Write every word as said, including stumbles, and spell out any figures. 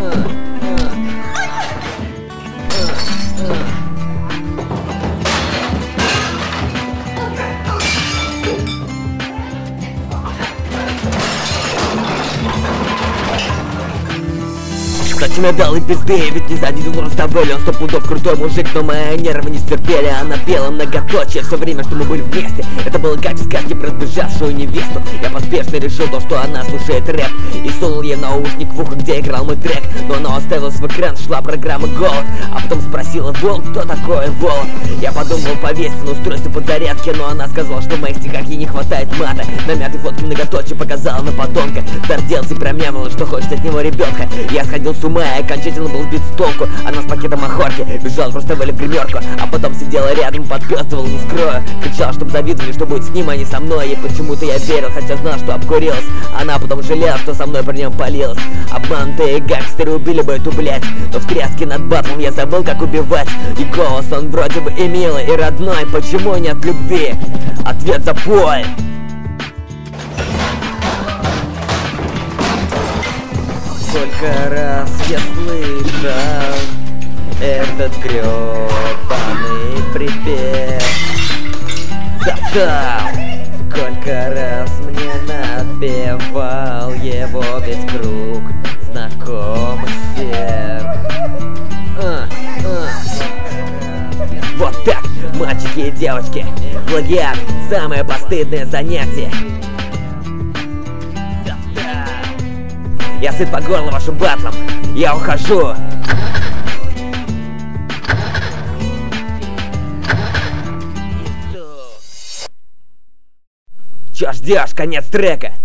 Зачем я дал и пизды, ведь не задел Руставели. Он сто пудов крутой мужик, но мои нервы не стерпели. Она пела многоточие все время, что мы были вместе. Это было как в сказке про сбежавшую невесту. Я поспешно решил то, что она слушает рэп, и сунул ей наушник в ухо, где играл мой трек. Но она оставилась в экран, шла программа «Голод». А потом спросила: Волк, кто такой Волк? Я подумал повесить на устройство подзарядки, но она сказала, что в моих стихах ей не хватает мата. На мятой фотке многоточие показала на подонка. Зарделся и промямлила, что хочет от него ребенка. Я сходил с ума и окончательно был сбит с толку. Она с пакетом охорки бежала просто в гримерку, а потом сидела рядом, подпёстывала, не скрою. Кричала, чтоб завидовали, что будет с ним, а не со мной. И почему-то я верил, хотя знал, что обкурилась. Она потом жалела, что со мной при нем палилась. Обманутые гангстеры убили бы эту блядь, но в тряске над батлом я забыл, как убивать. И голос он вроде бы и милый, и родной. Почему нет любви? Ответ запой. Сколько раз я слышал этот грёбаный припев. Да-да! Сколько раз мне напевал его весь круг знакомых стерв. А, а. Вот так, мальчики и девочки, плагиат — самое постыдное занятие. Я сыт по горло вашим батлом, я ухожу. Чё ждёшь? Конец трека.